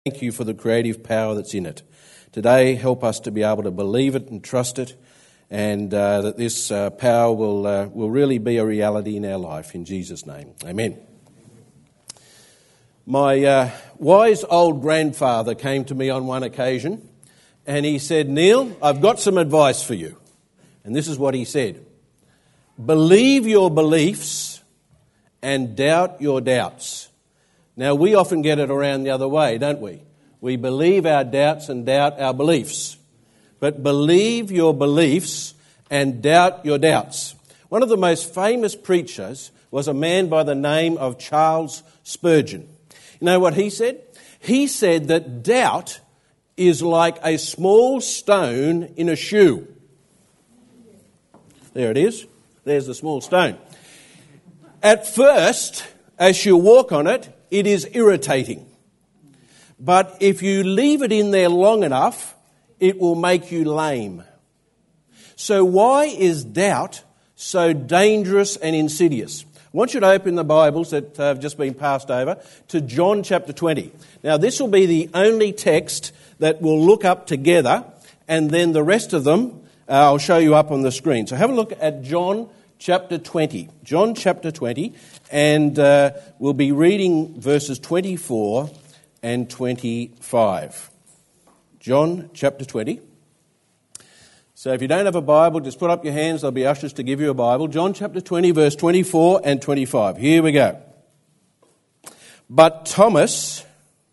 Thank you for the creative power that's in it. Today, help us to be able to believe it and trust it, and that this power will really be a reality in our life. In Jesus' name, amen. My wise old grandfather came to me on one occasion, and he said, "Neil, I've got some advice for you." And this is what he said: "Believe your beliefs and doubt your doubts." Now, we often get it around the other way, don't we? We believe our doubts and doubt our beliefs. But believe your beliefs and doubt your doubts. One of the most famous preachers was a man by the name of Charles Spurgeon. You know what he said? He said that doubt is like a small stone in a shoe. There it is. There's the small stone. At first, as you walk on it, it is irritating. But if you leave it in there long enough, it will make you lame. So why is doubt so dangerous and insidious? I want you to open the Bibles that have just been passed over to John chapter 20. Now, this will be the only text that we'll look up together, and then the rest of them I'll show you up on the screen. So have a look at John chapter 20. John chapter 20, and we'll be reading verses 24 and 25. John chapter 20. So if you don't have a Bible, just put up your hands. There'll be ushers to give you a Bible. John chapter 20, verse 24 and 25. Here we go. But Thomas,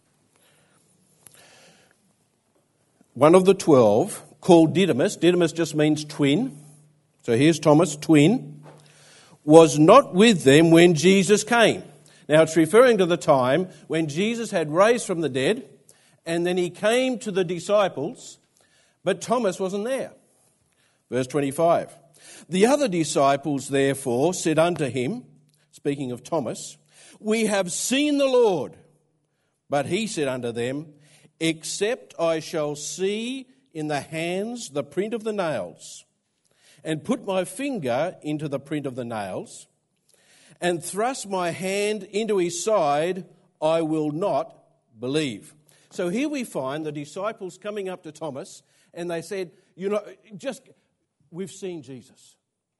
one of the 12, called Didymus. Didymus just means twin. So here's Thomas, twin, was not with them when Jesus came. Now it's referring to the time when Jesus had raised from the dead, and then he came to the disciples, but Thomas wasn't there. Verse 25. The other disciples therefore said unto him, speaking of Thomas, "We have seen the Lord." But he said unto them, "Except I shall see in the hands the print of the nails, and put my finger into the print of the nails, and thrust my hand into his side, I will not believe." So here we find the disciples coming up to Thomas, and they said, we've seen Jesus.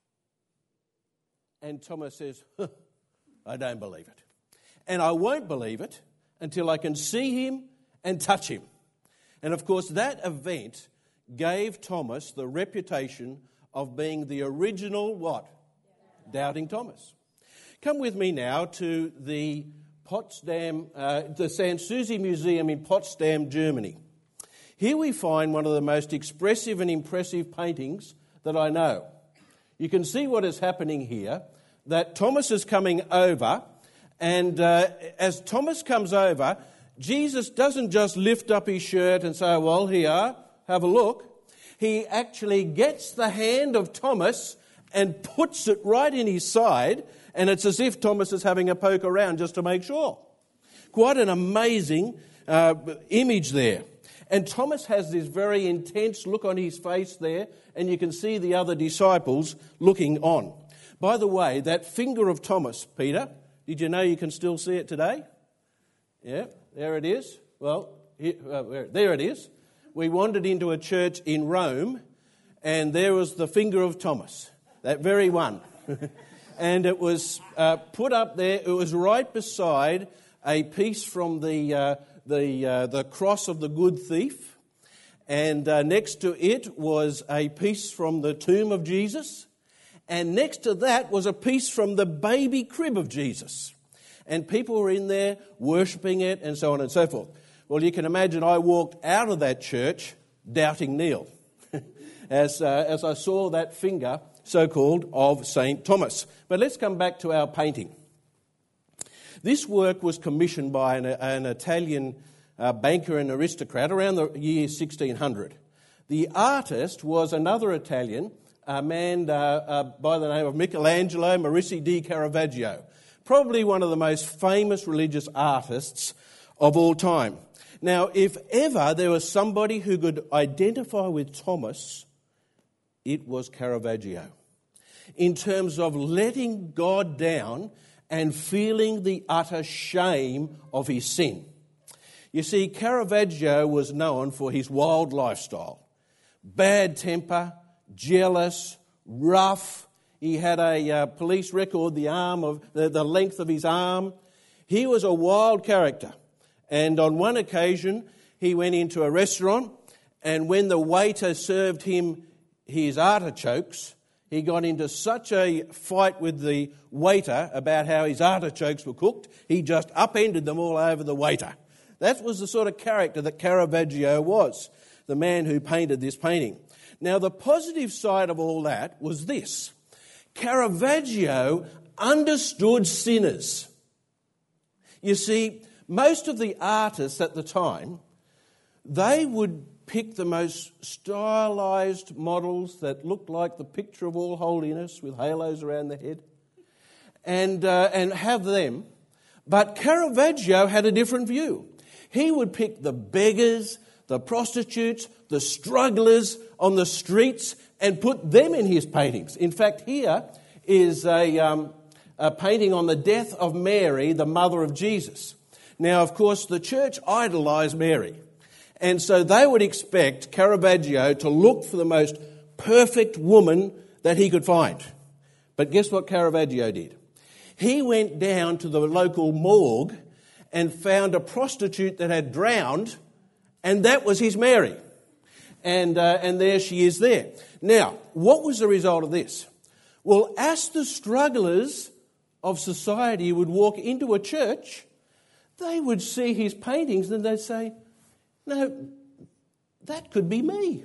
And Thomas says, I don't believe it. And I won't believe it until I can see him and touch him. And of course, that event gave Thomas the reputation of being the original what? Doubting Thomas. Come with me now to the Potsdam, the Sanssouci Museum in Potsdam, Germany. Here we find one of the most expressive and impressive paintings that I know. You can see what is happening here, that Thomas is coming over, and as Thomas comes over, Jesus doesn't just lift up his shirt and say, "Well, here, have a look." He actually gets the hand of Thomas and puts it right in his side, and it's as if Thomas is having a poke around just to make sure. Quite an amazing image there. And Thomas has this very intense look on his face there, and you can see the other disciples looking on. By the way, that finger of Thomas, Peter, did you know you can still see it today? Yeah, there it is. Well, there it is. We wandered into a church in Rome, and there was the finger of Thomas, that very one. And it was put up there. It was right beside a piece from the cross of the good thief, and next to it was a piece from the tomb of Jesus, and next to that was a piece from the baby crib of Jesus. And people were in there worshipping it, and so on and so forth. Well, you can imagine I walked out of that church doubting Neil as I saw that finger, so-called, of St. Thomas. But let's come back to our painting. This work was commissioned by an Italian banker and aristocrat around the year 1600. The artist was another Italian, a man by the name of Michelangelo Merisi di Caravaggio, probably one of the most famous religious artists of all time. Now, if ever there was somebody who could identify with Thomas, it was Caravaggio, in terms of letting God down and feeling the utter shame of his sin. You see, Caravaggio was known for his wild lifestyle. Bad temper, jealous, rough. He had a police record, the length of his arm. He was a wild character. And on one occasion, he went into a restaurant, and when the waiter served him his artichokes, he got into such a fight with the waiter about how his artichokes were cooked, he just upended them all over the waiter. That was the sort of character that Caravaggio was, the man who painted this painting. Now, the positive side of all that was this. Caravaggio understood sinners. You see, most of the artists at the time, they would pick the most stylized models that looked like the picture of all holiness with halos around the head and have them. But Caravaggio had a different view. He would pick the beggars, the prostitutes, the strugglers on the streets and put them in his paintings. In fact, here is a painting on the death of Mary, the mother of Jesus. Now, of course, the church idolised Mary. And so they would expect Caravaggio to look for the most perfect woman that he could find. But guess what Caravaggio did? He went down to the local morgue and found a prostitute that had drowned, and that was his Mary. And there she is there. Now, what was the result of this? Well, as the strugglers of society would walk into a church, they would see his paintings and they'd say, no, that could be me.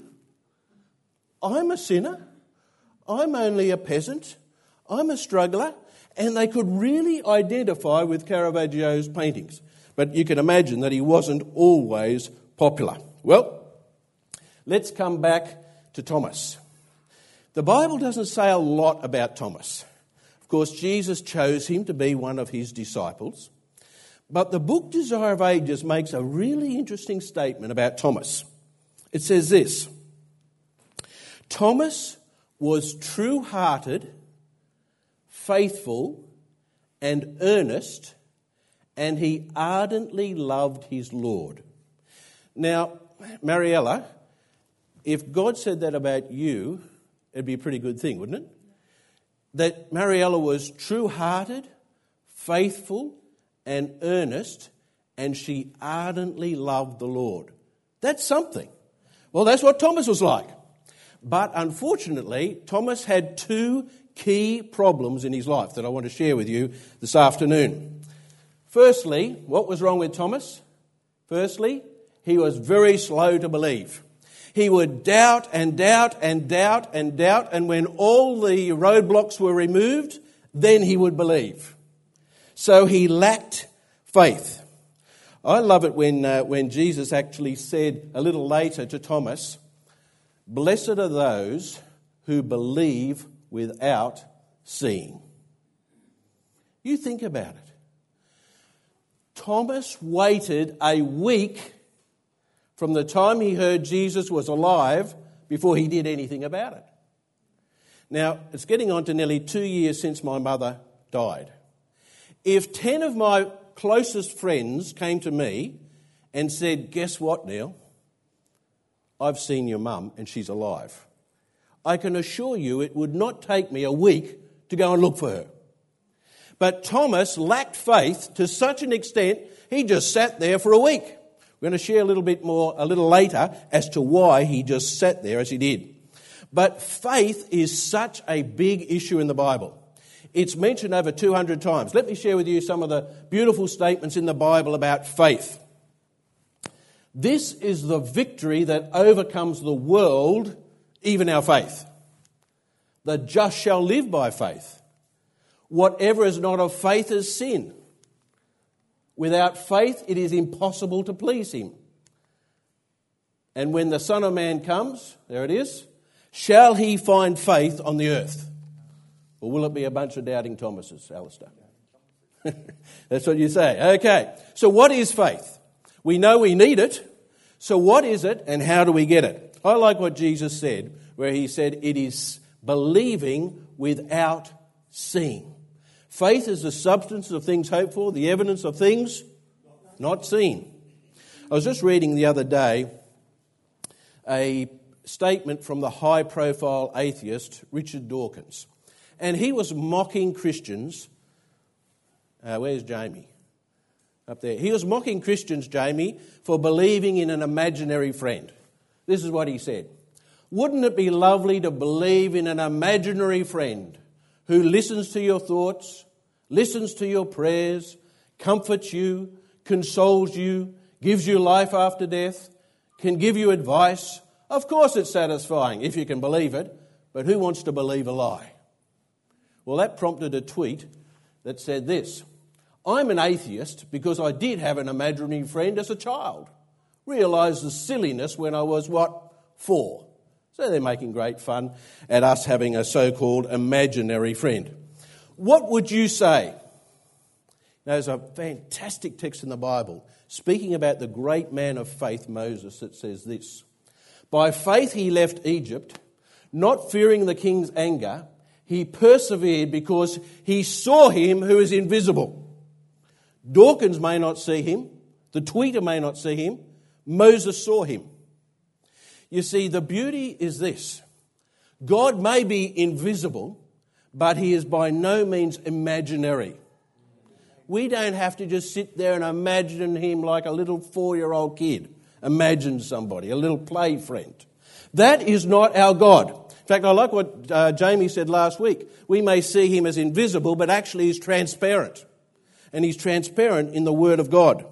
I'm a sinner. I'm only a peasant. I'm a struggler. And they could really identify with Caravaggio's paintings. But you can imagine that he wasn't always popular. Well, let's come back to Thomas. The Bible doesn't say a lot about Thomas. Of course, Jesus chose him to be one of his disciples. But the book Desire of Ages makes a really interesting statement about Thomas. It says this: Thomas was true-hearted, faithful, and earnest, and he ardently loved his Lord. Now, Mariella, if God said that about you, it'd be a pretty good thing, wouldn't it? That Mariella was true-hearted, faithful, and earnest, and she ardently loved the Lord. That's something. Well, that's what Thomas was like. But unfortunately, Thomas had two key problems in his life that I want to share with you this afternoon. Firstly, what was wrong with Thomas? Firstly, he was very slow to believe. He would doubt and doubt and doubt and doubt, and when all the roadblocks were removed, then he would believe. So he lacked faith. I love it when Jesus actually said a little later to Thomas, "Blessed are those who believe without seeing." You think about it. Thomas waited a week from the time he heard Jesus was alive before he did anything about it. Now, it's getting on to nearly 2 years since my mother died. If 10 of my closest friends came to me and said, "Guess what, Neil? I've seen your mum and she's alive," I can assure you it would not take me a week to go and look for her. But Thomas lacked faith to such an extent he just sat there for a week. We're going to share a little bit more a little later as to why he just sat there as he did. But faith is such a big issue in the Bible. It's mentioned over 200 times. Let me share with you some of the beautiful statements in the Bible about faith. This is the victory that overcomes the world, even our faith. The just shall live by faith. Whatever is not of faith is sin. Without faith, it is impossible to please him. And when the Son of Man comes, there it is, shall he find faith on the earth? Or will it be a bunch of doubting Thomases, Alistair? That's what you say. Okay, so what is faith? We know we need it. So what is it and how do we get it? I like what Jesus said, where he said it is believing without seeing. Faith is the substance of things hoped for, the evidence of things not seen. I was just reading the other day a statement from the high-profile atheist Richard Dawkins. And he was mocking Christians. Where's Jamie? Up there. He was mocking Christians, Jamie, for believing in an imaginary friend. This is what he said. Wouldn't it be lovely to believe in an imaginary friend who listens to your thoughts, listens to your prayers, comforts you, consoles you, gives you life after death, can give you advice? Of course it's satisfying if you can believe it, but who wants to believe a lie? Well, that prompted a tweet that said this: I'm an atheist because I did have an imaginary friend as a child. Realised the silliness when I was, 4. So they're making great fun at us having a so-called imaginary friend. What would you say? There's a fantastic text in the Bible speaking about the great man of faith, Moses, that says this: By faith he left Egypt, not fearing the king's anger. He persevered because he saw him who is invisible. Dawkins may not see him. The tweeter may not see him. Moses saw him. You see, the beauty is this: God may be invisible, but he is by no means imaginary. We don't have to just sit there and imagine him like a little 4-year-old kid imagines somebody, a little play friend. That is not our God. In fact, I like what Jamie said last week. We may see him as invisible, but actually he's transparent. And he's transparent in the Word of God.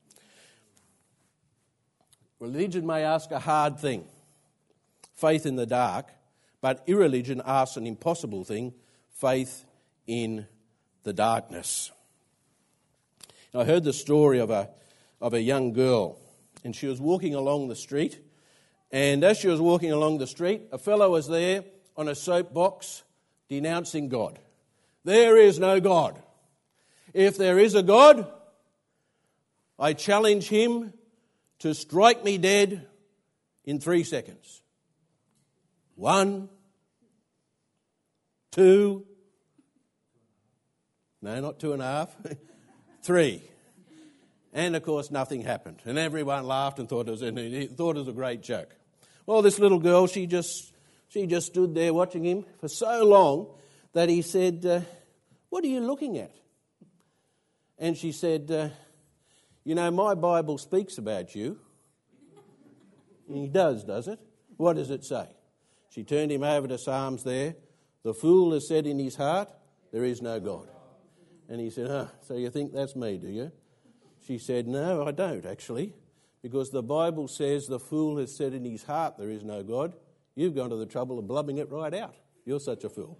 Religion may ask a hard thing, faith in the dark, but irreligion asks an impossible thing, faith in the darkness. I heard the story of a young girl, and she was walking along the street, and as she was walking along the street, a fellow was there on a soapbox denouncing God. There is no God. If there is a God, I challenge him to strike me dead in 3 seconds. 1, 2, no, not 2.5, 3. And of course nothing happened. And everyone laughed and thought it was a great joke. Well, this little girl, she just stood there watching him for so long that he said, what are you looking at? And she said, my Bible speaks about you. And he does it? What does it say? She turned him over to Psalms there. The fool has said in his heart, there is no God. And he said, so you think that's me, do you? She said, no, I don't actually, because the Bible says the fool has said in his heart there is no God. You've gone to the trouble of blubbing it right out. You're such a fool.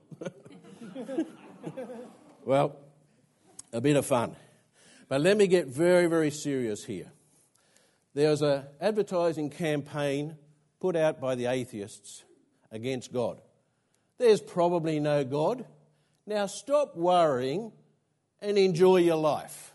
Well, a bit of fun. But let me get very, very serious here. There was an advertising campaign put out by the atheists against God. There's probably no God. Now stop worrying and enjoy your life.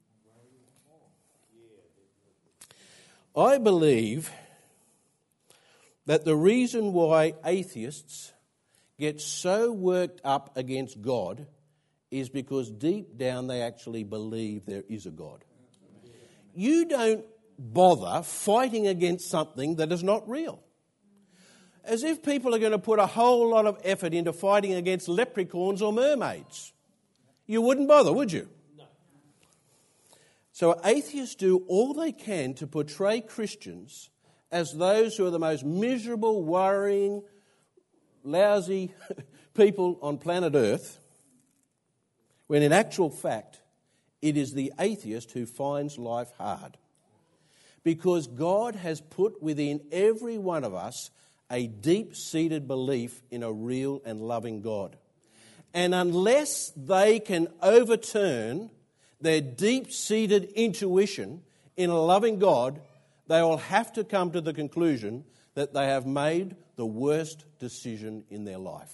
I believe that the reason why atheists get so worked up against God is because deep down they actually believe there is a God. You don't bother fighting against something that is not real. As if people are going to put a whole lot of effort into fighting against leprechauns or mermaids. You wouldn't bother, would you? No. So atheists do all they can to portray Christians as those who are the most miserable, worrying, lousy people on planet Earth, when in actual fact, it is the atheist who finds life hard. Because God has put within every one of us a deep-seated belief in a real and loving God. And unless they can overturn their deep-seated intuition in a loving God, they will have to come to the conclusion that they have made the worst decision in their life.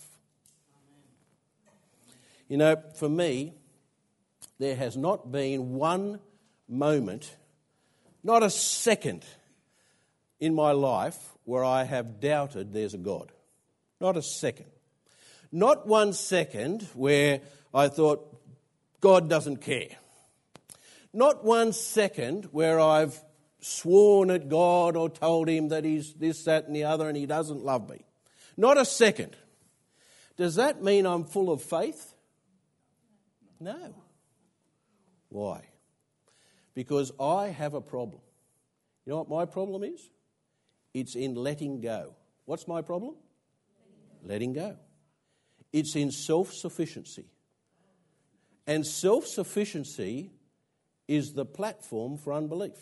You know, for me, there has not been one moment, not a second in my life where I have doubted there's a God. Not a second. Not 1 second where I thought, God doesn't care. Not 1 second where I've sworn at God or told him that he's this, that and the other and he doesn't love me. Not a second. Does that mean I'm full of faith? No. Why? Because I have a problem. You know what my problem is? It's in letting go. What's my problem? Letting go. It's in self-sufficiency. And self-sufficiency is the platform for unbelief.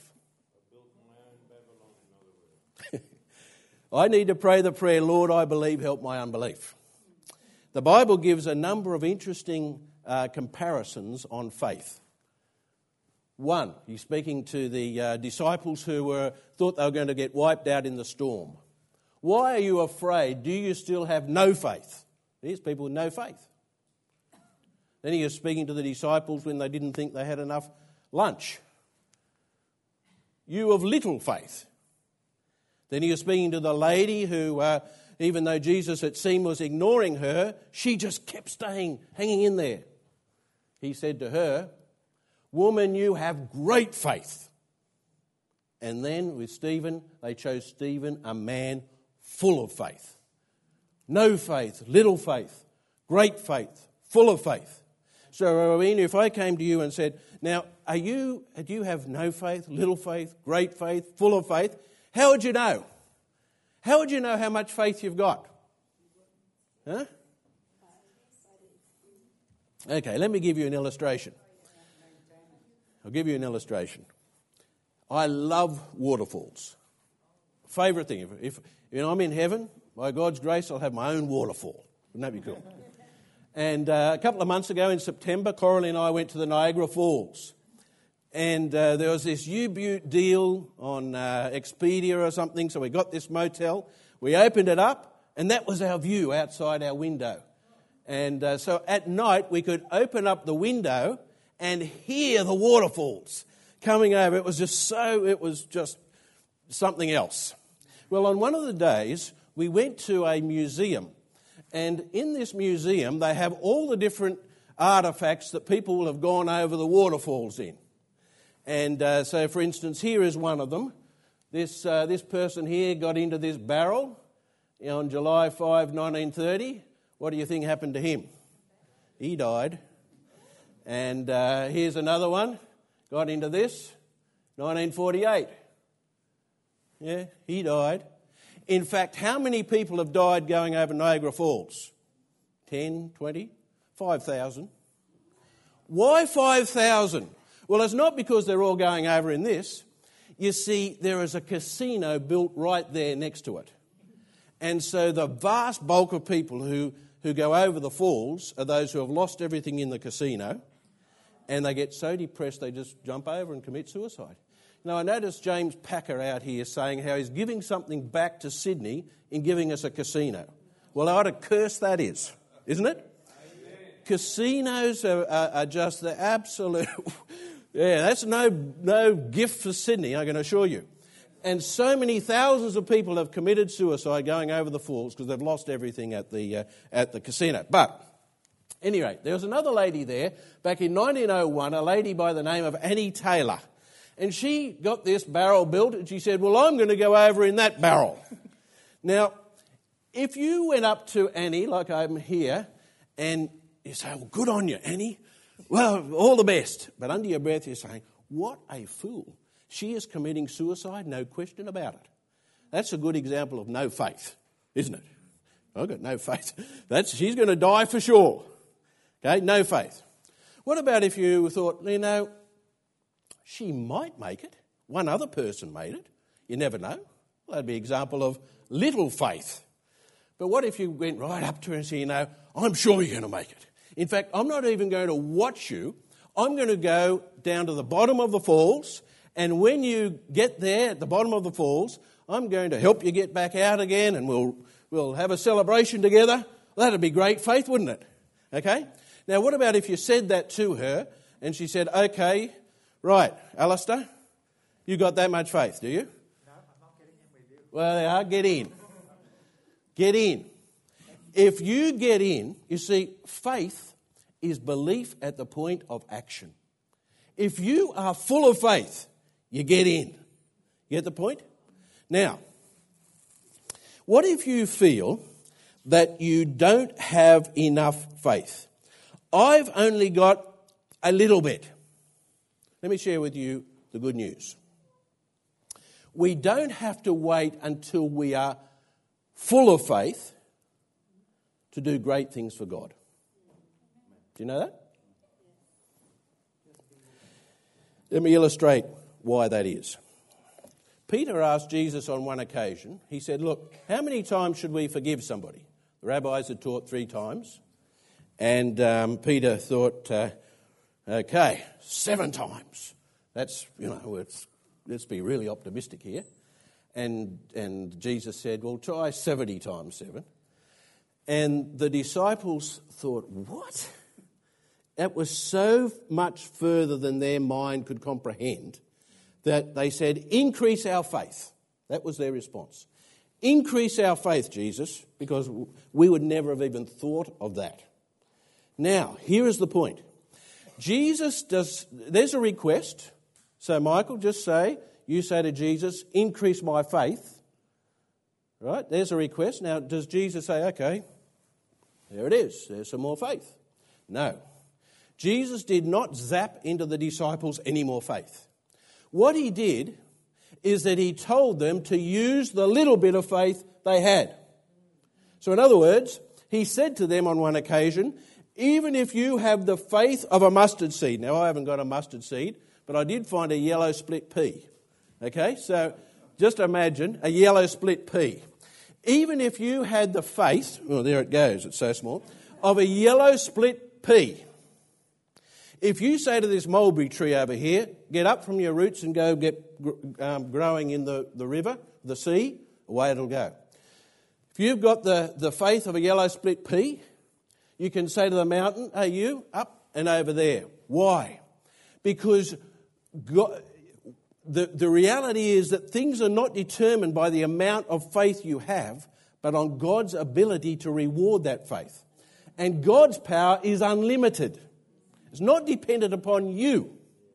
I need to pray the prayer, Lord, I believe, help my unbelief. The Bible gives a number of interesting comparisons on faith. One, he's speaking to the disciples who thought they were going to get wiped out in the storm. Why are you afraid? Do you still have no faith? There's people with no faith. Then he was speaking to the disciples when they didn't think they had enough lunch. You of little faith. Then he was speaking to the lady who, even though Jesus, it seemed, was ignoring her, she just kept hanging in there. He said to her, "Woman, you have great faith." And then with Stephen, they chose Stephen, a man full of faith. No faith, little faith, great faith, full of faith. So, I mean, if I came to you and said, now, do you have no faith, little faith, great faith, full of faith? How would you know? How would you know how much faith you've got? Huh? Okay, let me give you an illustration. I'll give you an illustration. I love waterfalls. Favourite thing. If I'm in heaven, by God's grace, I'll have my own waterfall. Wouldn't that be cool? And a couple of months ago in September, Coralie and I went to the Niagara Falls. And there was this U-Butte deal on Expedia or something, so we got this motel. We opened it up, and that was our view outside our window. And so at night, we could open up the window and hear the waterfalls coming over. It was just something else. Well, on one of the days, we went to a museum. And in this museum, they have all the different artefacts that people will have gone over the waterfalls in. And so, for instance, here is one of them. This person here got into this barrel on July 5, 1930. What do you think happened to him? He died. And here's another one. Got into this, 1948. Yeah, he died. In fact, how many people have died going over Niagara Falls? 10, 20, 5,000. Why 5,000? Well, it's not because they're all going over in this. You see, there is a casino built right there next to it. And so the vast bulk of people who go over the falls are those who have lost everything in the casino, and they get so depressed they just jump over and commit suicide. Now, I noticed James Packer out here saying how he's giving something back to Sydney in giving us a casino. Well, what a curse that is, isn't it? Amen. Casinos are just the absolute... Yeah, that's no gift for Sydney, I can assure you. And so many thousands of people have committed suicide going over the falls because they've lost everything at the casino. But, anyway, there was another lady there back in 1901, a lady by the name of Annie Taylor. And she got this barrel built and she said, well, I'm going to go over in that barrel. Now, if you went up to Annie, like I'm here, and you say, well, good on you, Annie. Well, all the best. But under your breath you're saying, what a fool. She is committing suicide, no question about it. That's a good example of no faith, isn't it? I've got no faith. She's going to die for sure. Okay, no faith. What about if you thought, she might make it. One other person made it. You never know. Well, that'd be an example of little faith. But what if you went right up to her and said, I'm sure you're going to make it. In fact, I'm not even going to watch you. I'm going to go down to the bottom of the falls, and when you get there at the bottom of the falls, I'm going to help you get back out again, and we'll have a celebration together. Well, that'd be great faith, wouldn't it? Okay? Now, what about if you said that to her, and she said, okay, right, Alistair, you got that much faith, do you? No, I'm not getting in with you. Well, get in. Get in. If you get in, you see, faith is belief at the point of action. If you are full of faith, you get in. You get the point? Now, what if you feel that you don't have enough faith? I've only got a little bit. Let me share with you the good news. We don't have to wait until we are full of faith to do great things for God. Do you know that? Let me illustrate why that is. Peter asked Jesus on one occasion, he said, look, how many times should we forgive somebody? The rabbis had taught 3 times. And Peter thought, okay, 7 times. That's, let's be really optimistic here. And Jesus said, well, try 70 times 7. And the disciples thought, what? That was so much further than their mind could comprehend that they said, increase our faith. That was their response. Increase our faith, Jesus, because we would never have even thought of that. Now, here is the point. There's a request. So, Michael, you say to Jesus, increase my faith. Right? There's a request. Now, does Jesus say, okay, there it is. There's some more faith? No. Jesus did not zap into the disciples any more faith. What he did is that he told them to use the little bit of faith they had. So in other words, he said to them on one occasion, even if you have the faith of a mustard seed. Now, I haven't got a mustard seed, but I did find a yellow split pea. Okay, so just imagine a yellow split pea. Even if you had the faith, oh, there it goes, it's so small, of a yellow split pea. If you say to this mulberry tree over here, get up from your roots and go get growing in the river, the sea, away it'll go. If you've got the faith of a yellow split pea, you can say to the mountain, hey, you, up and over there. Why? Because God, the reality is that things are not determined by the amount of faith you have, but on God's ability to reward that faith. And God's power is unlimited. It's not dependent upon you.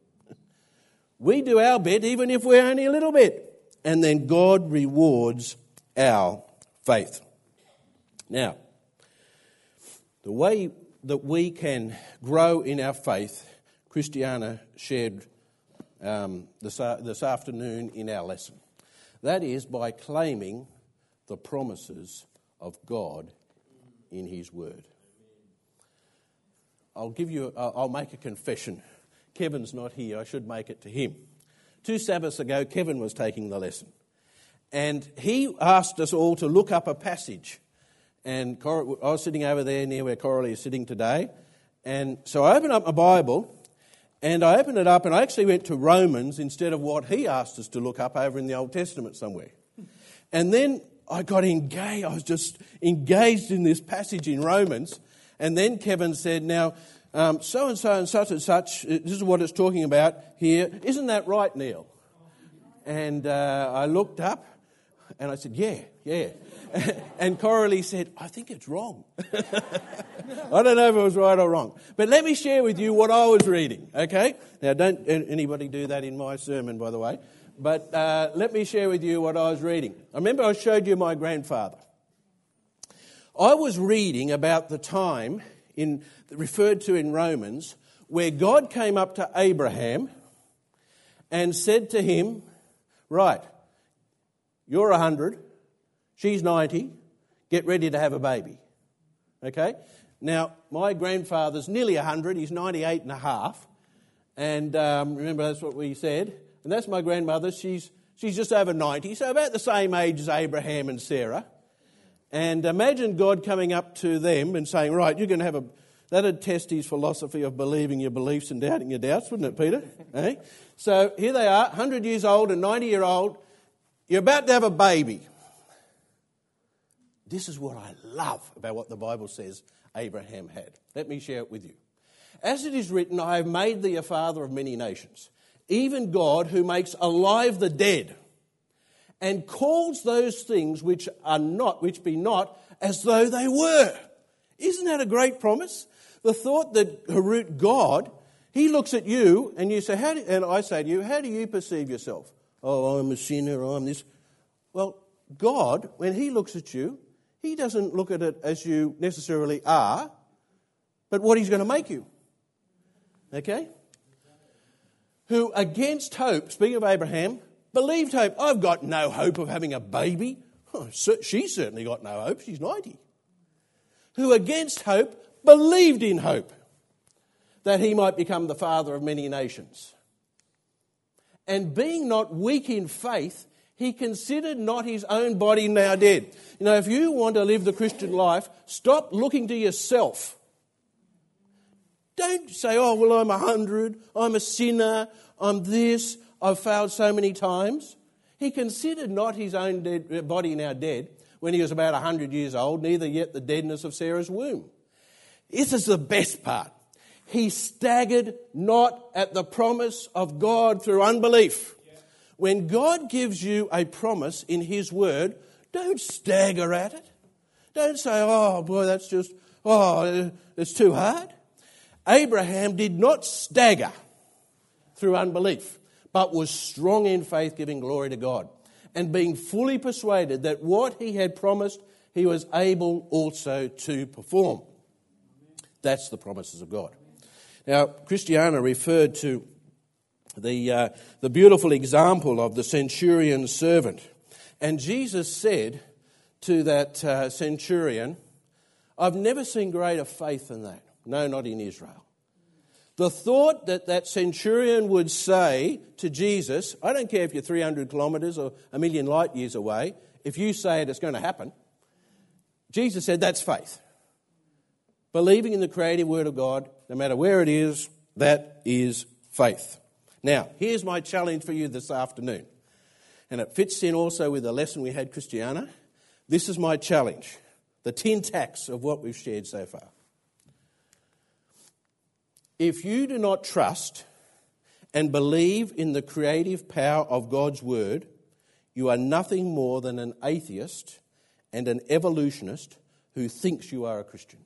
We do our bit even if we're only a little bit. And then God rewards our faith. Now, the way that we can grow in our faith, Christiana shared this afternoon in our lesson. That is by claiming the promises of God in His Word. I'll make a confession. Kevin's not here. I should make it to him. 2 Sabbaths ago, Kevin was taking the lesson. And he asked us all to look up a passage. And I was sitting over there near where Coralie is sitting today. And so I opened up my Bible, and I opened it up, and I actually went to Romans instead of what he asked us to look up over in the Old Testament somewhere. And then I got engaged. I was just engaged in this passage in Romans. And then Kevin said, now, so-and-so and such and such, this is what it's talking about here. Isn't that right, Neil? And I looked up and I said, yeah. And Coralie said, I think it's wrong. I don't know if it was right or wrong. But let me share with you what I was reading, okay? Now, don't anybody do that in my sermon, by the way. But let me share with you what I was reading. I remember I showed you my grandfather. I was reading about the time referred to in Romans where God came up to Abraham and said to him, right, you're 100, she's 90, get ready to have a baby. Okay? Now, my grandfather's nearly 100, he's 98 and a half. And remember, that's what we said. And that's my grandmother, she's just over 90, so about the same age as Abraham and Sarah. And imagine God coming up to them and saying, right, you're going to have that'd test his philosophy of believing your beliefs and doubting your doubts, wouldn't it, Peter? Eh? So here they are, 100 years old and 90-year-old. You're about to have a baby. This is what I love about what the Bible says Abraham had. Let me share it with you. As it is written, I have made thee a father of many nations, even God who makes alive the dead, and calls those things which be not, as though they were. Isn't that a great promise? The thought that Harut, God, He looks at you and you say, and I say to you, how do you perceive yourself? oh, I'm a sinner, I'm this. Well, God, when he looks at you, he doesn't look at it as you necessarily are, but what he's going to make you. Okay? Who against hope, speaking of Abraham, believed hope. I've got no hope of having a baby. Oh, she's certainly got no hope. She's 90. Who against hope believed in hope, that he might become the father of many nations. And being not weak in faith, he considered not his own body now dead. You know, if you want to live the Christian life, stop looking to yourself. Don't say, oh, well, I'm 100, I'm a sinner, I'm this, I've failed so many times. He considered not his own body now dead when he was about 100 years old, neither yet the deadness of Sarah's womb. This is the best part. He staggered not at the promise of God through unbelief. When God gives you a promise in his word, don't stagger at it. Don't say, oh boy, that's just, it's too hard. Abraham did not stagger through unbelief, but was strong in faith, giving glory to God, and being fully persuaded that what he had promised, he was able also to perform. That's the promises of God. Now, Christiana referred to the beautiful example of the centurion's servant. And Jesus said to that centurion, I've never seen greater faith than that. No, not in Israel. The thought that that centurion would say to Jesus, I don't care if you're 300 kilometres or a million light years away, if you say it's going to happen, Jesus said that's faith. Believing in the creative word of God, no matter where it is, that is faith. Now, here's my challenge for you this afternoon. And it fits in also with the lesson we had, Christiana. This is my challenge, the tin tacks of what we've shared so far. If you do not trust and believe in the creative power of God's word, you are nothing more than an atheist and an evolutionist who thinks you are a Christian.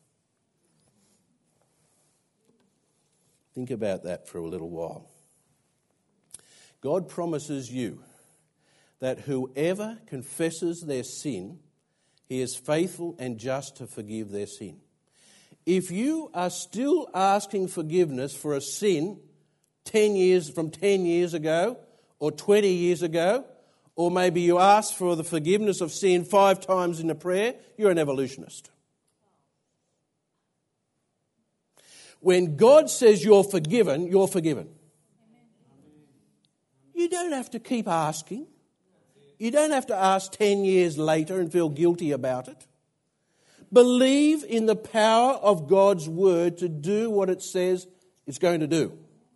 Think about that for a little while. God promises you that whoever confesses their sin, he is faithful and just to forgive their sin. If you are still asking forgiveness for a sin 10 years ago or 20 years ago, or maybe you asked for the forgiveness of sin 5 times in a prayer, you're an evolutionist. When God says you're forgiven, you're forgiven. You don't have to keep asking. You don't have to ask 10 years later and feel guilty about it. Believe in the power of God's word to do what it says it's going to do.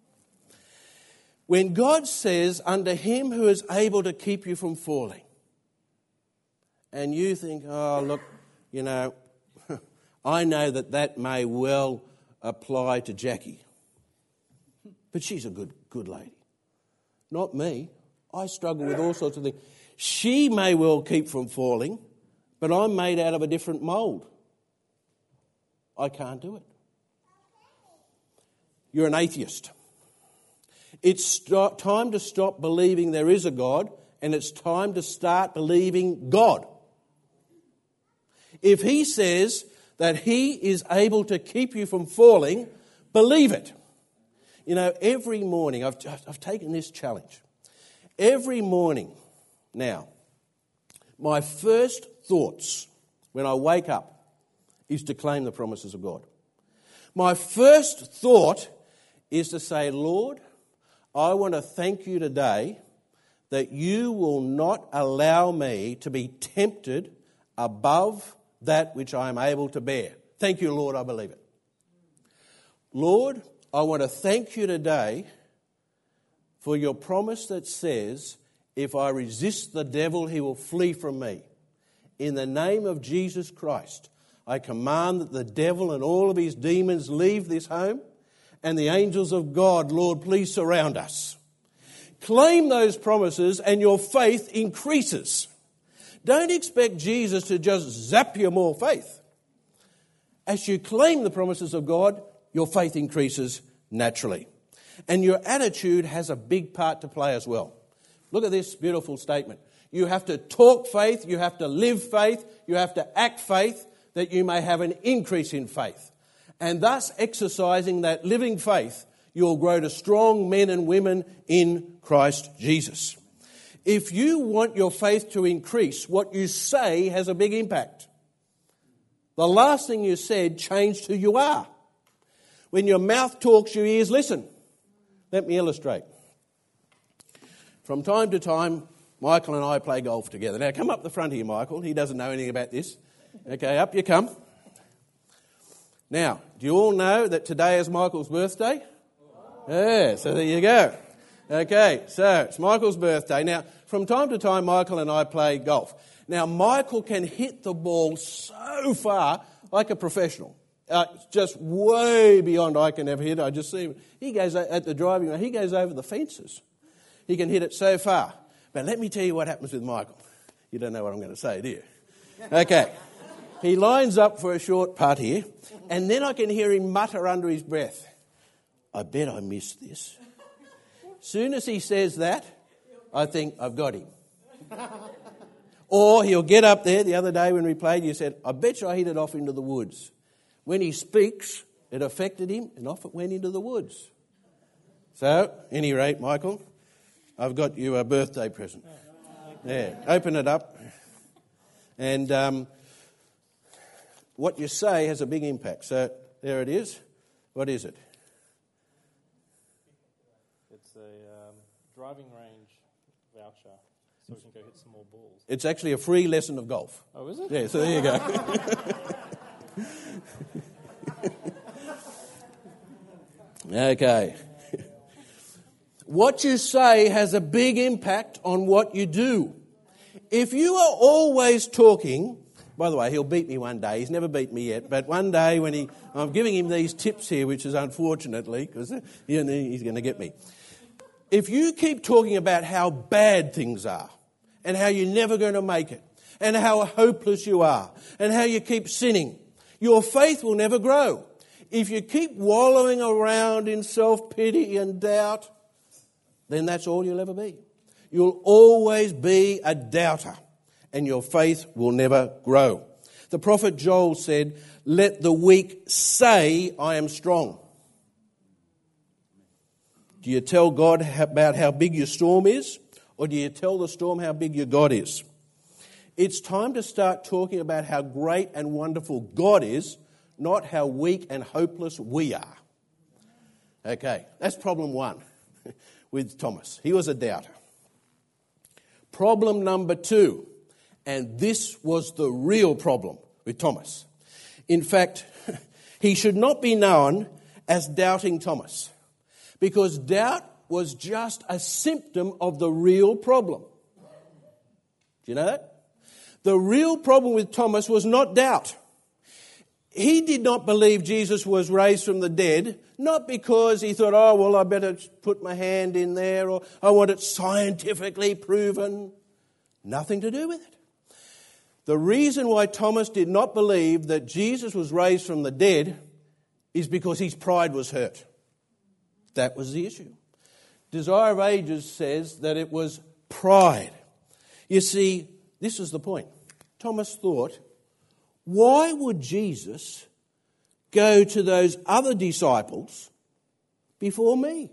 When God says, unto him who is able to keep you from falling, and you think, oh, look, you know, I know that may well apply to Jackie, but she's a good lady. Not me. I struggle with all sorts of things. She may well keep from falling, but I'm made out of a different mould. I can't do it. You're an atheist. It's time to stop believing there is a God, and it's time to start believing God. If he says that he is able to keep you from falling, believe it. You know, every morning, I've taken this challenge. Every morning now, my first thoughts when I wake up is to claim the promises of God. My first thought is to say, Lord, I want to thank you today that you will not allow me to be tempted above that which I am able to bear. Thank you, Lord, I believe it. Lord, I want to thank you today for your promise that says, if I resist the devil, he will flee from me. In the name of Jesus Christ, I command that the devil and all of his demons leave this home, and the angels of God, Lord, please surround us. Claim those promises and your faith increases. Don't expect Jesus to just zap you more faith. As you claim the promises of God, your faith increases naturally. And your attitude has a big part to play as well. Look at this beautiful statement. You have to talk faith, you have to live faith, you have to act faith, that you may have an increase in faith. And thus, exercising that living faith, you'll grow to strong men and women in Christ Jesus. If you want your faith to increase, what you say has a big impact. The last thing you said changed who you are. When your mouth talks, your ears listen. Let me illustrate. From time to time, Michael and I play golf together. Now, come up the front here, Michael. He doesn't know anything about this. Okay, up you come. Now, do you all know that today is Michael's birthday? Yeah, so there you go. Okay, so it's Michael's birthday. Now, from time to time, Michael and I play golf. Now, Michael can hit the ball so far like a professional. Just way beyond I can ever hit. I just see him. He goes at the driving range. He goes over the fences. He can hit it so far. But let me tell you what happens with Michael. You don't know what I'm going to say, do you? Okay. He lines up for a short putt here, and then I can hear him mutter under his breath, I bet I missed this. Soon as he says that, I think, I've got him. Or he'll get up there. The other day when we played, you said, I bet you I hit it off into the woods. When he speaks, it affected him, and off it went into the woods. So, at any rate, Michael, I've got you a birthday present. Yeah, open it up. And what you say has a big impact. So, there it is. What is it? It's a driving range voucher, so we can go hit some more balls. It's actually a free lesson of golf. Oh, is it? Yeah, so there you go. Okay. What you say has a big impact on what you do. If you are always talking, by the way, he'll beat me one day. He's never beat me yet, but one day when I'm giving him these tips here, which is unfortunately, because he's going to get me. If you keep talking about how bad things are and how you're never going to make it and how hopeless you are and how you keep sinning, your faith will never grow. If you keep wallowing around in self-pity and doubt, then that's all you'll ever be. You'll always be a doubter, and your faith will never grow. The prophet Joel said, let the weak say, I am strong. Do you tell God about how big your storm is, or do you tell the storm how big your God is? It's time to start talking about how great and wonderful God is, not how weak and hopeless we are. Okay, that's problem one with Thomas. He was a doubter. Problem number two, and this was the real problem with Thomas. In fact, he should not be known as Doubting Thomas, because doubt was just a symptom of the real problem. Do you know that? The real problem with Thomas was not doubt. He did not believe Jesus was raised from the dead, not because he thought, oh, well, I better put my hand in there, or I want it scientifically proven. Nothing to do with it. The reason why Thomas did not believe that Jesus was raised from the dead is because his pride was hurt. That was the issue. Desire of Ages says that it was pride. You see, this is the point. Thomas thought, why would Jesus go to those other disciples before me?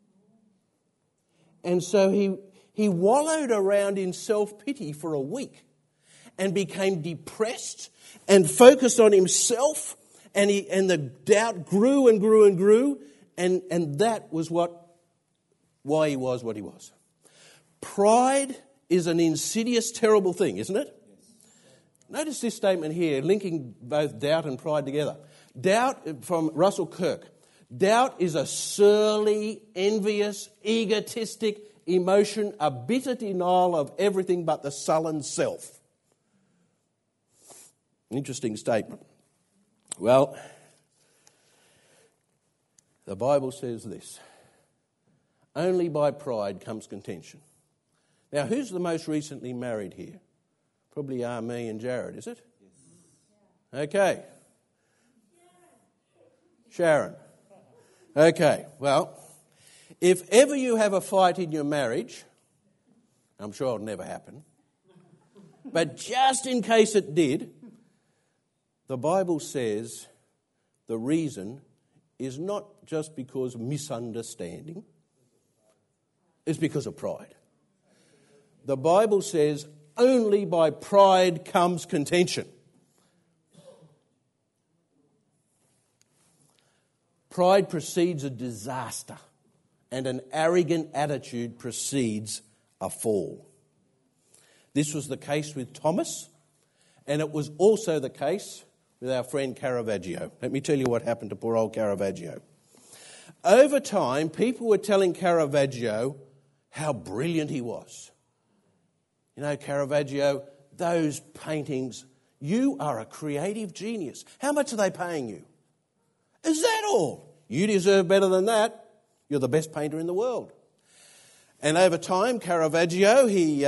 And so he wallowed around in self-pity for a week and became depressed and focused on himself, and the doubt grew and grew and grew, and that was why he was what he was. Pride is an insidious, terrible thing, isn't it? Notice this statement here, linking both doubt and pride together. Doubt, from Russell Kirk, doubt is a surly, envious, egotistic emotion, a bitter denial of everything but the sullen self. Interesting statement. Well, the Bible says this: only by pride comes contention. Now, who's the most recently married here? Probably are me and Jared, is it? Yes. Okay. Sharon. Okay, well, if ever you have a fight in your marriage, I'm sure it'll never happen. But just in case it did, the Bible says the reason is not just because of misunderstanding, it's because of pride. The Bible says only by pride comes contention. Pride precedes a disaster, and an arrogant attitude precedes a fall. This was the case with Thomas, and it was also the case with our friend Caravaggio. Let me tell you what happened to poor old Caravaggio. Over time, people were telling Caravaggio how brilliant he was. You know, Caravaggio, those paintings, you are a creative genius. How much are they paying you? Is that all? You deserve better than that. You're the best painter in the world. And over time, Caravaggio,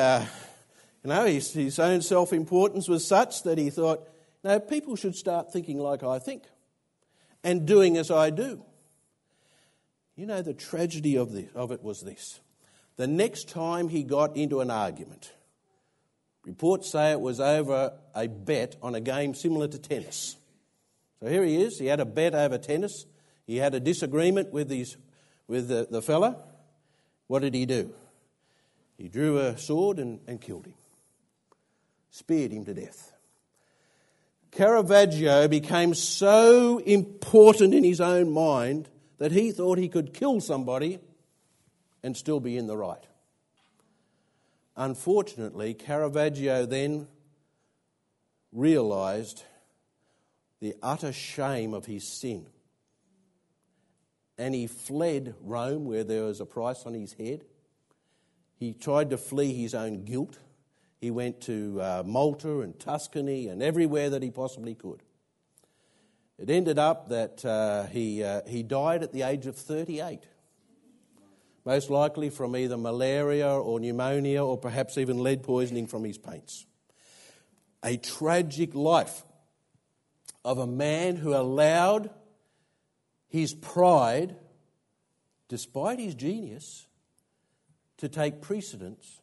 his own self-importance was such that he thought, no, people should start thinking like I think and doing as I do. You know, the tragedy of it was this. The next time he got into an argument, reports say it was over a bet on a game similar to tennis. So here he is, he had a bet over tennis. He had a disagreement with the fella. What did he do? He drew a sword and killed him. Speared him to death. Caravaggio became so important in his own mind that he thought he could kill somebody and still be in the right. Unfortunately, Caravaggio then realised the utter shame of his sin. And he fled Rome, where there was a price on his head. He tried to flee his own guilt. He went to Malta and Tuscany and everywhere that he possibly could. It ended up that he died at the age of 38, most likely from either malaria or pneumonia or perhaps even lead poisoning from his paints. A tragic life of a man who allowed his pride, despite his genius, to take precedence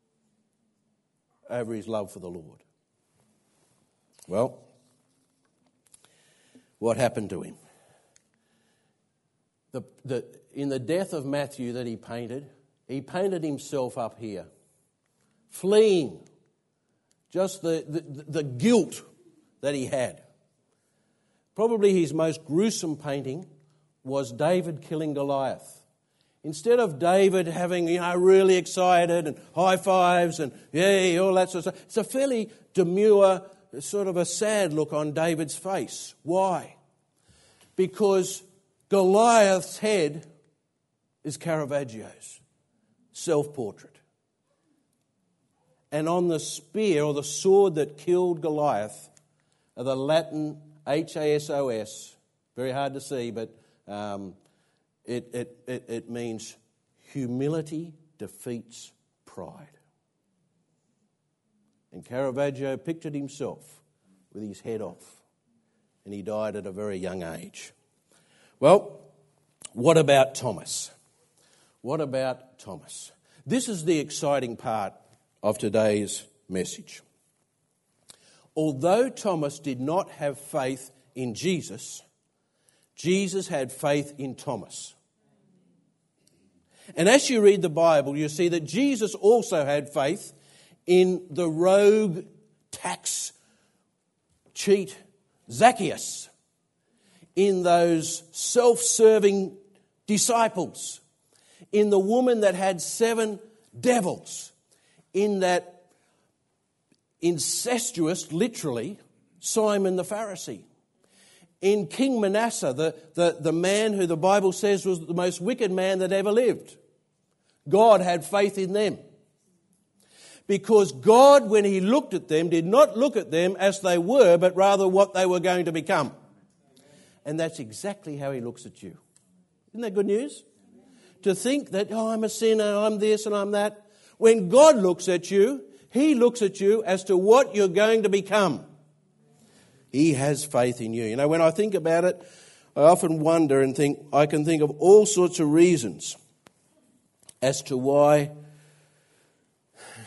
over his love for the Lord. Well, what happened to him? In the death of Matthew that he painted himself up here, fleeing just the guilt that he had. Probably his most gruesome painting was David killing Goliath. Instead of David having, really excited and high fives and yay, all that sort of stuff, it's a fairly demure, sort of a sad look on David's face. Why? Because Goliath's head is Caravaggio's self-portrait. And on the spear or the sword that killed Goliath are the Latin HASOS, very hard to see, but it means humility defeats pride. And Caravaggio pictured himself with his head off, and he died at a very young age. Well, what about Thomas? What about Thomas? This is the exciting part of today's message. Although Thomas did not have faith in Jesus, Jesus had faith in Thomas. And as you read the Bible, you see that Jesus also had faith in the rogue tax cheat Zacchaeus, in those self-serving disciples, in the woman that had 7 devils, in that incestuous, literally, Simon the Pharisee, in King Manasseh, the man who the Bible says was the most wicked man that ever lived. God had faith in them. Because God, when he looked at them, did not look at them as they were, but rather what they were going to become. And that's exactly how he looks at you. Isn't that good news? To think that, I'm a sinner, I'm this and I'm that. When God looks at you, he looks at you as to what you're going to become. He has faith in you. When I think about it, I often wonder and think, I can think of all sorts of reasons as to why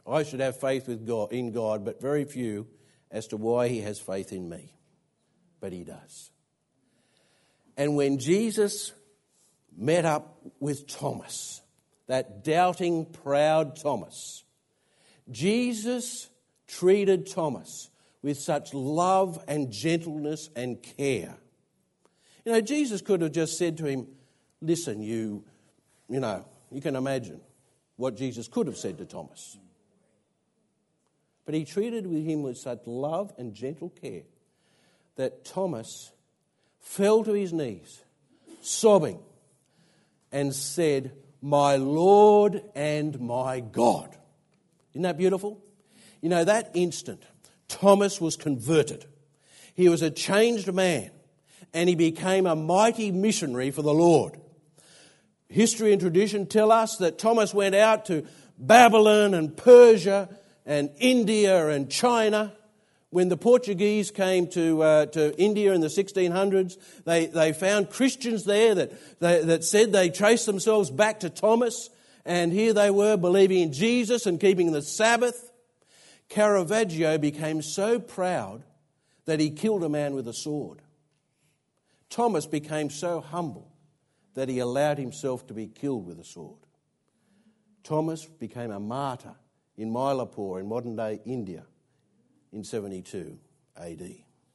I should have faith in God, but very few as to why he has faith in me. But he does. And when Jesus met up with Thomas, that doubting, proud Thomas, Jesus treated Thomas with such love and gentleness and care. You know, Jesus could have just said to him, listen, you can imagine what Jesus could have said to Thomas. But he treated him with such love and gentle care that Thomas fell to his knees, sobbing, and said, "My Lord and my God." Isn't that beautiful? You know, that instant, Thomas was converted. He was a changed man, and he became a mighty missionary for the Lord. History and tradition tell us that Thomas went out to Babylon and Persia and India and China. When the Portuguese came to India in the 1600s, they found Christians there that said they traced themselves back to Thomas, and here they were believing in Jesus and keeping the Sabbath. Caravaggio became so proud that he killed a man with a sword. Thomas became so humble that he allowed himself to be killed with a sword. Thomas became a martyr in Mylapore in modern-day India in 72 AD.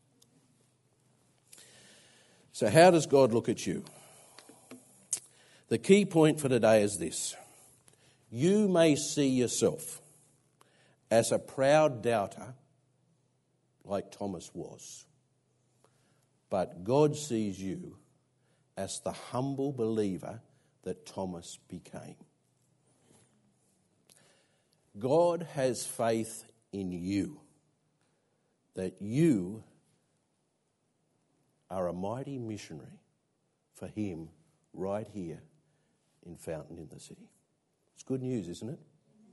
So how does God look at you? The key point for today is this. You may see yourself as a proud doubter like Thomas was, but God sees you as the humble believer that Thomas became. God has faith in you, that you are a mighty missionary for him right here in Fountain in the City. It's good news, isn't it?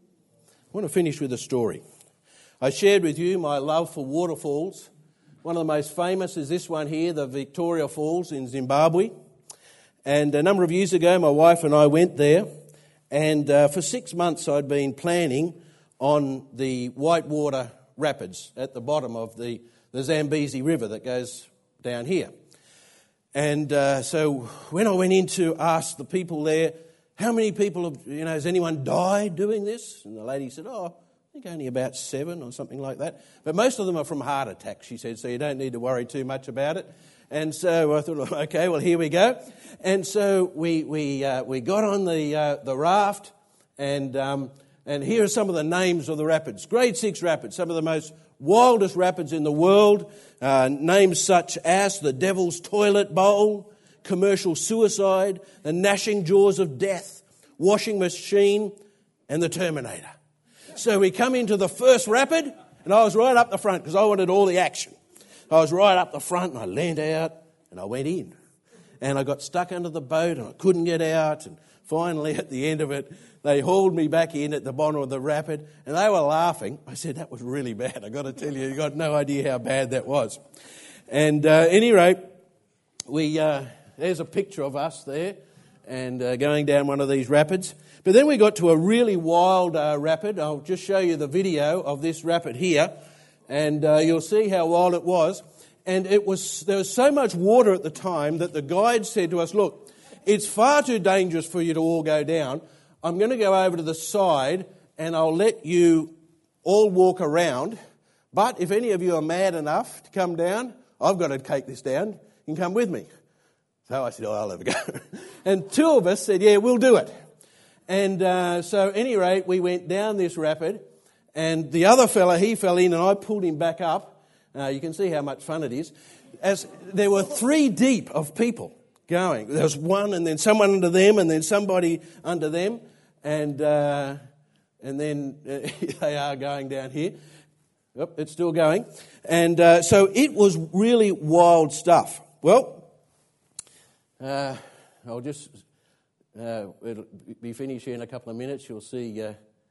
I want to finish with a story. I shared with you my love for waterfalls. One of the most famous is this one here, the Victoria Falls in Zimbabwe. And a number of years ago, my wife and I went there. And for 6 months, I'd been planning on the Whitewater Rapids at the bottom of the Zambezi River that goes down here. And so when I went in to ask the people there, how many people has anyone died doing this? And the lady said, I think only about 7 or something like that. But most of them are from heart attacks, she said, so you don't need to worry too much about it. And so I thought, okay, well, here we go. And so we got on the raft, and here are some of the names of the rapids. Grade 6 rapids, some of the most wildest rapids in the world. Names such as the Devil's Toilet Bowl, Commercial Suicide, the Gnashing Jaws of Death, Washing Machine, and the Terminator. So we come into the first rapid, and I was right up the front because I wanted all the action. I was right up the front, and I leaned out, and I went in. And I got stuck under the boat, and I couldn't get out. And finally, at the end of it, they hauled me back in at the bottom of the rapid, and they were laughing. I said, that was really bad. I got to tell you got no idea how bad that was. And at any rate, there's a picture of us there, and going down one of these rapids. But then we got to a really wild rapid. I'll just show you the video of this rapid here. And you'll see how wild it was. And there was so much water at the time that the guide said to us, look, it's far too dangerous for you to all go down. I'm going to go over to the side and I'll let you all walk around. But if any of you are mad enough to come down, I've got to take this down. You can come with me. So I said, I'll have a go. And 2 of us said, yeah, we'll do it. And so at any rate, we went down this rapid. And the other fella, he fell in and I pulled him back up. You can see how much fun it is. As there were 3 deep of people going. There was one and then someone under them and then somebody under them. And then they are going down here. Yep, it's still going. And so it was really wild stuff. Well, I'll just... it'll be finished here in a couple of minutes. You'll see...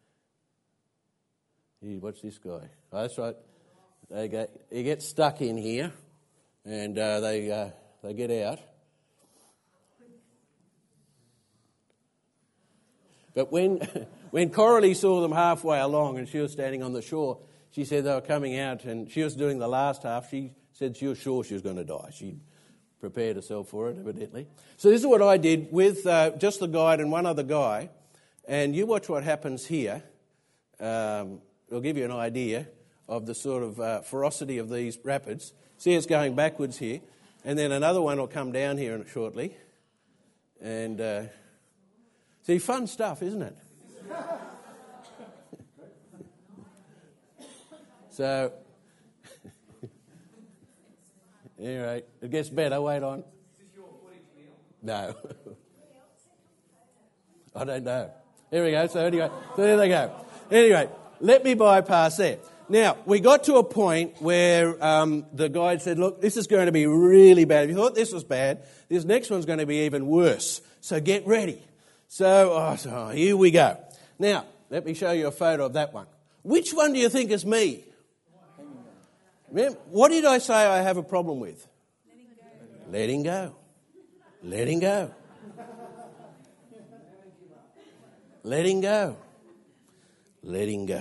What's this guy? Oh, that's right. He gets stuck in here, and they get out. But when Coralie saw them halfway along and she was standing on the shore, she said they were coming out and she was doing the last half. She said she was sure she was going to die. She prepared herself for it, evidently. So this is what I did with just the guide and one other guy. And you watch what happens here. It'll give you an idea of the sort of ferocity of these rapids. See, it's going backwards here. And then another one will come down here shortly. And see, fun stuff, isn't it? So, anyway, it gets better. Wait on. Is this your footage, Neil? No. I don't know. There we go. So anyway, so there they go. Anyway, let me bypass that. Now, we got to a point where the guide said, look, this is going to be really bad. If you thought this was bad, this next one's going to be even worse. So get ready. So here we go. Now, let me show you a photo of that one. Which one do you think is me? What did I say I have a problem with? Letting go. Letting go. Letting go. Letting go.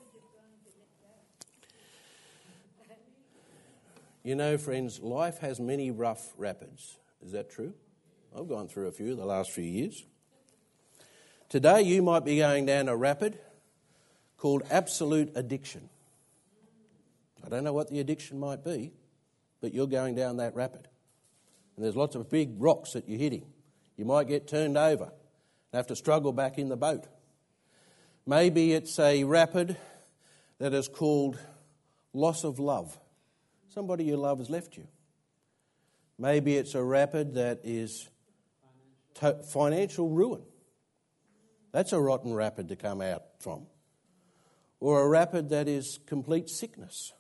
You know, friends, life has many rough rapids. Is that true? I've gone through a few the last few years. Today you might be going down a rapid called absolute addiction. I don't know what the addiction might be, but you're going down that rapid. And there's lots of big rocks that you're hitting. You might get turned over and have to struggle back in the boat. Maybe it's a rapid that is called loss of love. Somebody you love has left you. Maybe it's a rapid that is financial ruin. That's a rotten rapid to come out from. Or a rapid that is complete sickness.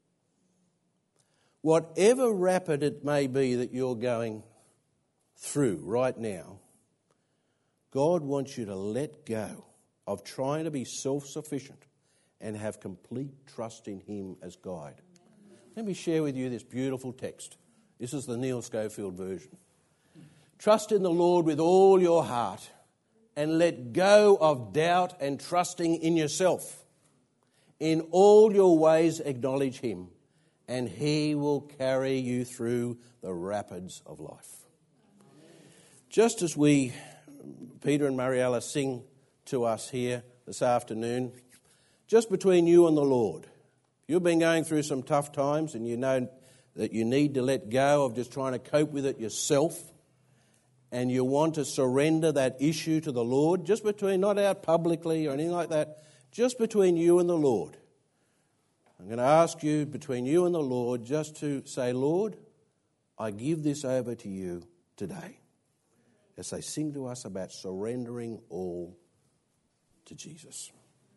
Whatever rapid it may be that you're going through right now, God wants you to let go of trying to be self-sufficient and have complete trust in Him as guide. Let me share with you this beautiful text. This is the Neil Schofield version. Trust in the Lord with all your heart and let go of doubt and trusting in yourself. In all your ways acknowledge Him, and He will carry you through the rapids of life. Just as Peter and Mariella sing to us here this afternoon, just between you and the Lord, you've been going through some tough times and you know that you need to let go of just trying to cope with it yourself, and you want to surrender that issue to the Lord, just between, not out publicly or anything like that, just between you and the Lord. I'm going to ask you, between you and the Lord, just to say, Lord, I give this over to you today. As they sing to us about surrendering all to Jesus.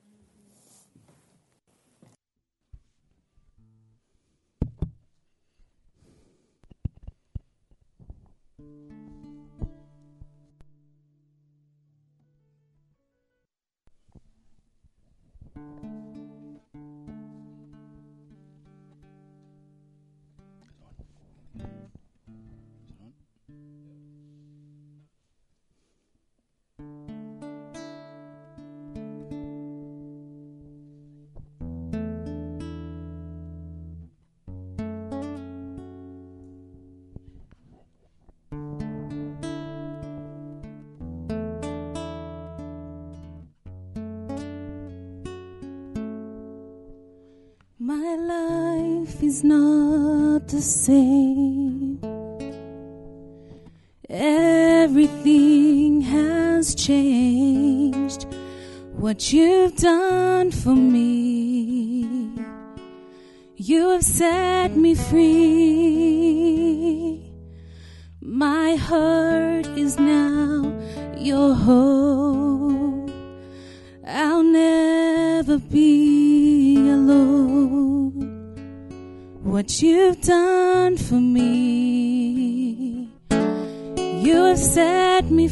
My life is not the same. Everything has changed. What you've done for me, you have set me free. My heart is now your home. I'll never be alone. What you've done for me, you have set me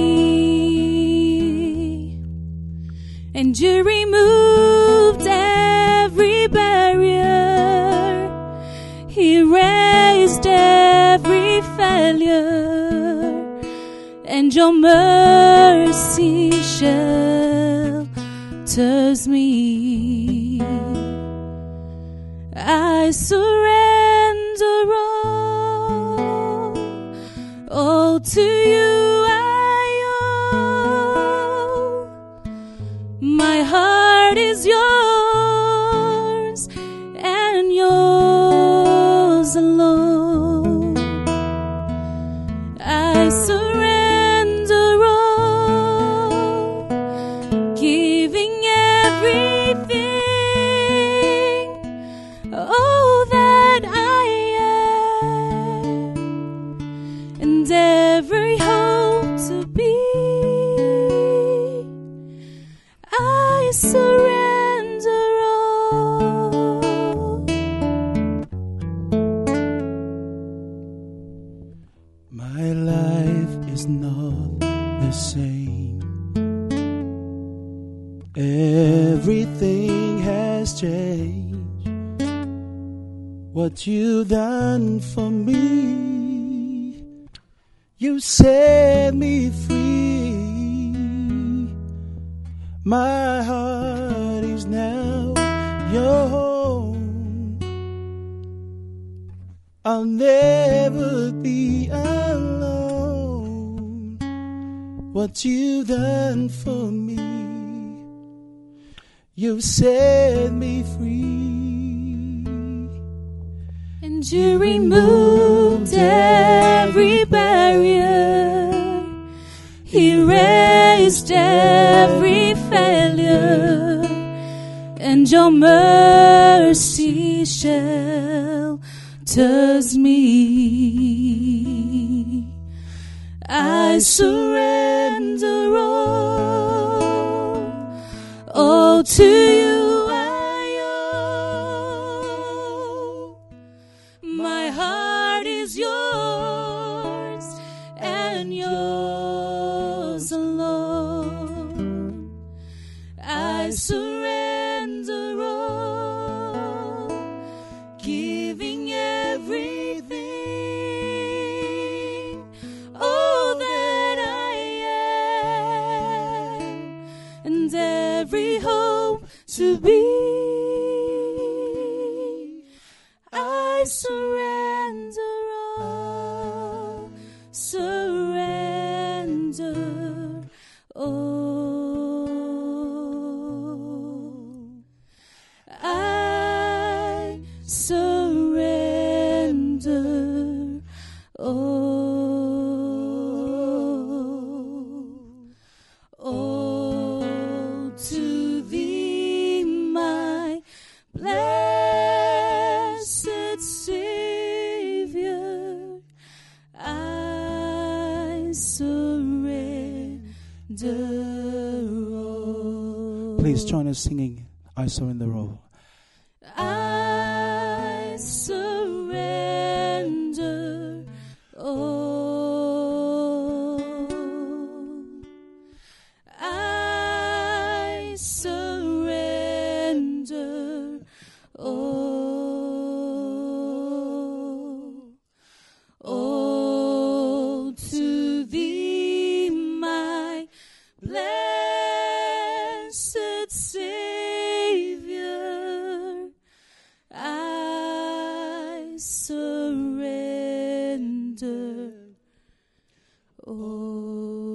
free. And you removed every barrier, erased every failure, and your mercy shelters me. I surrender all to you I owe. My heart is yours and yours alone. I surrender all, giving everything, all that I am, and every hope to be. I surrender all. My life is not the same. Everything has changed. What you've done for me, you set me free. My heart is now your home. I'll never be alone. What you've done for me, you've set me free. And you removed every barrier, erased every failure, and your mercy shelters me. I surrender all to you I owe. My heart is yours and yours alone. I surrender all, giving everything, all that I am, and every hope to be. I surrender all, surrender all. I surrender all to thee, my blessed Savior. I surrender all. Please join us singing I Surrender All. I surrender all. I surrender all to thee, my blessed Savior. I surrender all.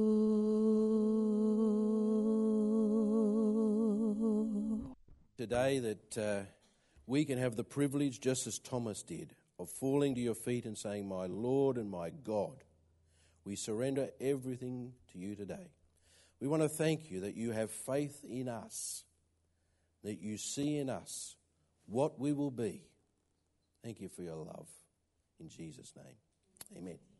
Today that we can have the privilege, just as Thomas did, of falling to your feet and saying, my Lord and my God, we surrender everything to you today. We want to thank you that you have faith in us, that you see in us what we will be. Thank you for your love. In Jesus' name, amen.